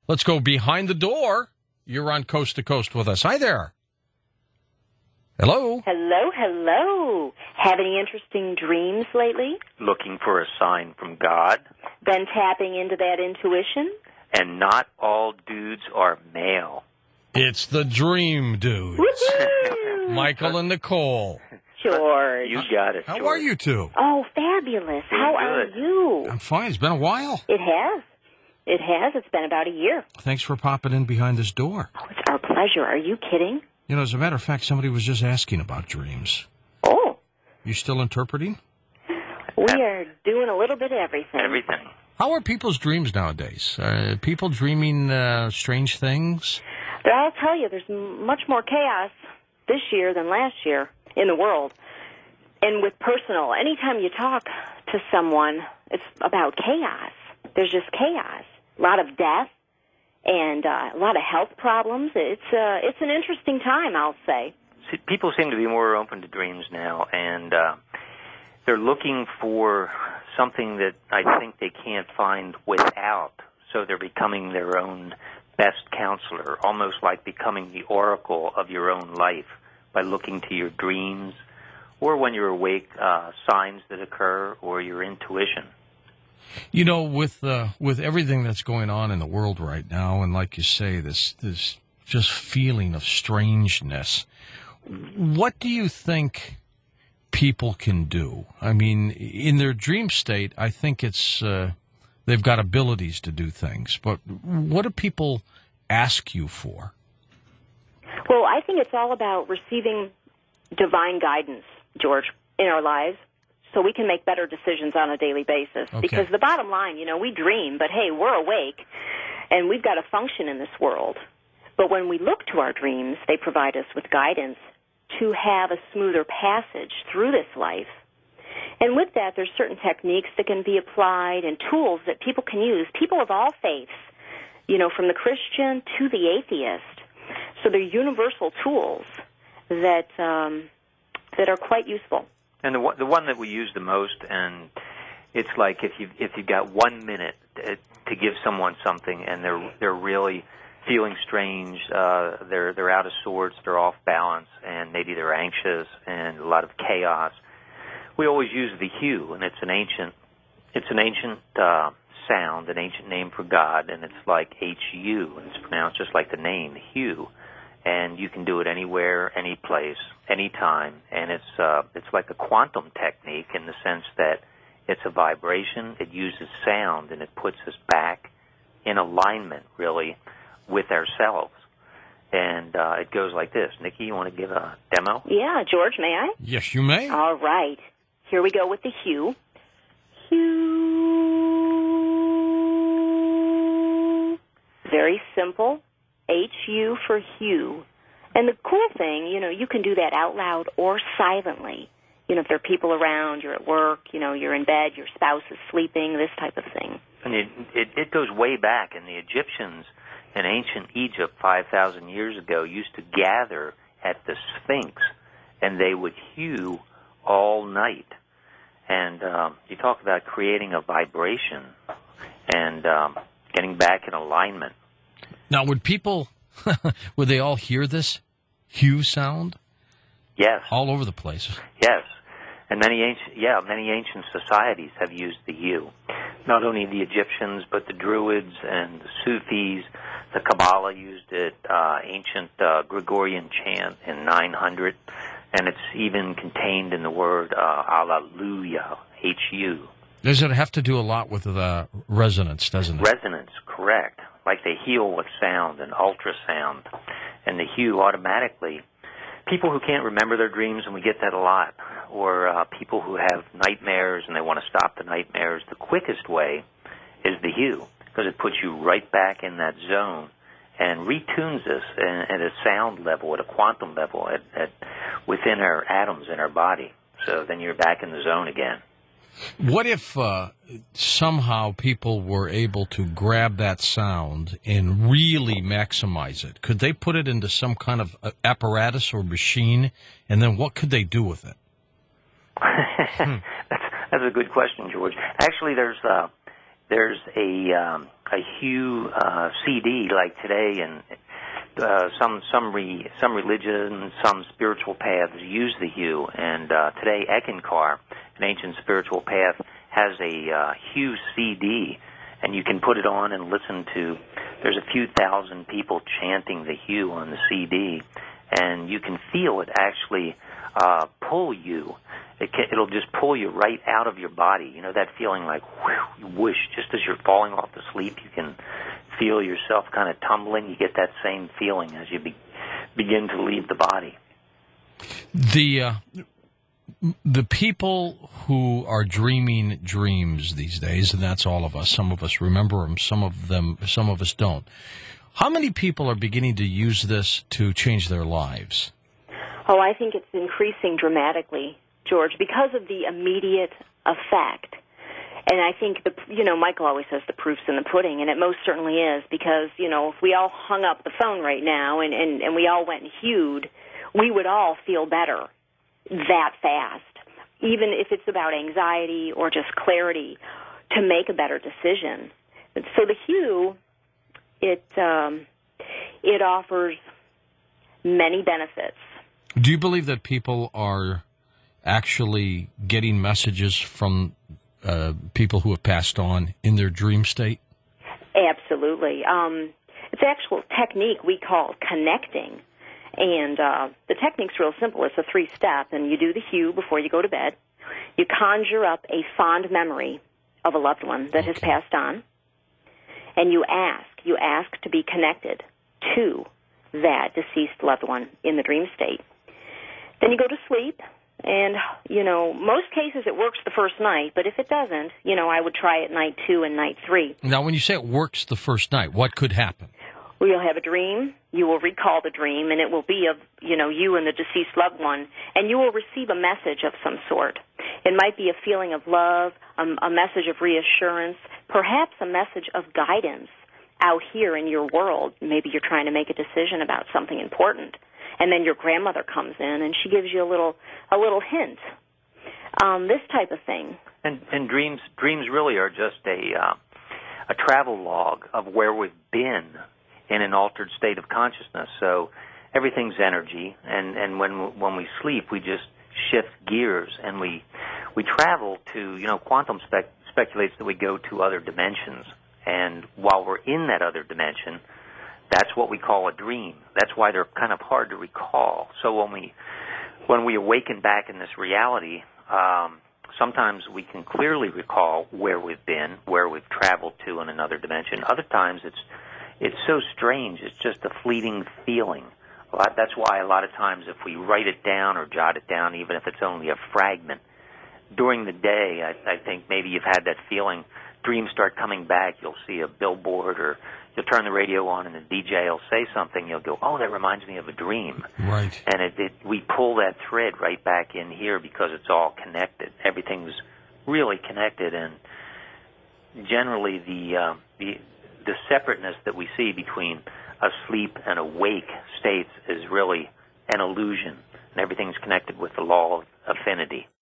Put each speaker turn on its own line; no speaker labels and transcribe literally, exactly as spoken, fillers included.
Let's go behind the door. You're on Coast to Coast with us. Hi there. Hello.
Hello, hello. Have any interesting dreams lately?
Looking for a sign from God.
Been tapping into that intuition?
And not all dudes are male.
It's the Dream Dudes.
Woo-hoo!
Michael and Nicole.
George.
You got it,
How
George.
are you two?
Oh, fabulous.
Doing
How are
good.
you?
I'm fine. It's been a while.
It has. It has. It's been about a year.
Thanks for popping in behind this door.
Oh, it's our pleasure. Are you kidding?
You know, as a matter of fact, somebody was just asking about dreams.
Oh.
You still interpreting?
We are doing a little bit of everything.
Everything.
How are people's dreams nowadays? Uh, people dreaming uh, strange things?
But I'll tell you, there's m- much more chaos this year than last year in the world. And with personal, anytime you talk to someone, it's about chaos. There's just chaos. A lot of death and uh, a lot of health problems. It's uh, it's an interesting time, I'll say.
See, people seem to be more open to dreams now, and uh, they're looking for something that I think they can't find without, so they're becoming their own best counselor, almost like becoming the oracle of your own life by looking to your dreams or when you're awake, uh, signs that occur or your intuition.
You know, with uh, with everything that's going on in the world right now, and like you say, this this just feeling of strangeness, what do you think people can do? I mean, in their dream state, I think it's uh, they've got abilities to do things, but what do people ask you for?
Well, I think it's all about receiving divine guidance, George, in our lives, so we can make better decisions on a daily basis.
Okay.
Because the bottom line, you know, we dream, but hey, we're awake, and we've got to function in this world. But when we look to our dreams, they provide us with guidance to have a smoother passage through this life. And with that, there's certain techniques that can be applied and tools that people can use, people of all faiths, you know, from the Christian to the atheist. So they're universal tools that um, that are quite useful.
And the one, the one that we use the most, and it's like if you if you've got one minute to, to give someone something, and they're they're really feeling strange, uh, they're they're out of sorts, they're off balance, and maybe they're anxious and a lot of chaos. We always use the hue, and it's an ancient it's an ancient uh, sound, an ancient name for God, and it's like H U, and it's pronounced just like the name, hue. And you can do it anywhere, any place, anytime, and it's uh, it's like a quantum technique in the sense that it's a vibration, it uses sound, and it puts us back in alignment, really, with ourselves. And uh, it goes like this. Nikki, you want to give a demo?
Yeah, George, may I?
Yes, you may.
All right. Here we go with the hue. Hue. Very simple. H U for hue. And the cool thing, you know, you can do that out loud or silently. You know, if there are people around, you're at work, you know, you're in bed, your spouse is sleeping, this type of thing.
And it, it, it goes way back. And the Egyptians in ancient Egypt five thousand years ago used to gather at the Sphinx, and they would hue all night. And um, you talk about creating a vibration and um, getting back in alignment.
Now, would people, would they all hear this hue sound?
Yes.
All over the place.
Yes. And many ancient, yeah, many ancient societies have used the hue. Not only the Egyptians, but the Druids and the Sufis. The Kabbalah used it, uh, ancient uh, Gregorian chant in nine hundred. And it's even contained in the word uh, Alleluia, H U.
Does it have to do a lot with the resonance, doesn't it?
Resonance, correct. Like they heal with sound and ultrasound. And the hue automatically, people who can't remember their dreams, and we get that a lot, or uh, people who have nightmares and they want to stop the nightmares, the quickest way is the hue, because it puts you right back in that zone and retunes us at, at a sound level, at a quantum level, at, at within our atoms in our body. So then you're back in the zone again.
What if uh, somehow people were able to grab that sound and really maximize it? Could they put it into some kind of apparatus or machine, and then what could they do with it?
hmm. that's, that's a good question, George. Actually, there's uh, there's a um, a Hue uh, C D like today, and uh, some some re, some religions, some spiritual paths use the Hue, and uh, today Eckankar, an ancient spiritual path, has a uh, Hue C D, and you can put it on and listen to. There's a few thousand people chanting the Hue on the C D, and you can feel it actually uh, pull you. It can, it'll just pull you right out of your body. You know that feeling like whew, whoosh, just as you're falling off to sleep, you can feel yourself kind of tumbling. You get that same feeling as you be, begin to leave the body.
The uh, the people who are dreaming dreams these days, and that's all of us. Some of us remember them. Some of them, some of us don't. How many people are beginning to use this to change their lives?
Oh, I think it's increasing dramatically, George, because of the immediate effect. And I think, the you know, Michael always says the proof's in the pudding, and it most certainly is, because, you know, if we all hung up the phone right now and, and, and we all went and hued, we would all feel better that fast, even if it's about anxiety or just clarity, to make a better decision. So the Hue, it um, it offers many benefits.
Do you believe that people are actually getting messages from uh, people who have passed on in their dream state?
Absolutely. Um, it's an actual technique we call connecting. And uh, the technique's real simple. It's a three-step, and you do the Hue before you go to bed. You conjure up a fond memory of a loved one that okay. has passed on, and you ask. You ask to be connected to that deceased loved one in the dream state. Then you go to sleep, and, you know, most cases it works the first night, but if it doesn't, you know, I would try it night two and night three.
Now, when you say it works the first night, what could happen?
Well, you'll have a dream, you will recall the dream, and it will be of, you know, you and the deceased loved one, and you will receive a message of some sort. It might be a feeling of love, um, a message of reassurance, perhaps a message of guidance out here in your world. Maybe you're trying to make a decision about something important, and then your grandmother comes in and she gives you a little a little hint. Um, this type of thing.
And, and dreams dreams really are just a uh, a travel log of where we've been in an altered state of consciousness. So everything's energy, and, and when when we sleep, we just shift gears, and we we travel to, you know, quantum spec, speculates that we go to other dimensions, and while we're in that other dimension, that's what we call a dream. That's why they're kind of hard to recall. So when we when we awaken back in this reality, um, sometimes we can clearly recall where we've been, where we've traveled to in another dimension. Other times it's It's so strange. It's just a fleeting feeling. A lot, that's why a lot of times if we write it down or jot it down, even if it's only a fragment, during the day, I, I think maybe you've had that feeling. Dreams start coming back. You'll see a billboard, or you'll turn the radio on and the D J will say something. You'll go, oh, that reminds me of a dream.
Right.
And it, it, we pull that thread right back in here because it's all connected. Everything's really connected, and generally the uh, the the separateness that we see between asleep and awake states is really an illusion, and everything's connected with the law of affinity.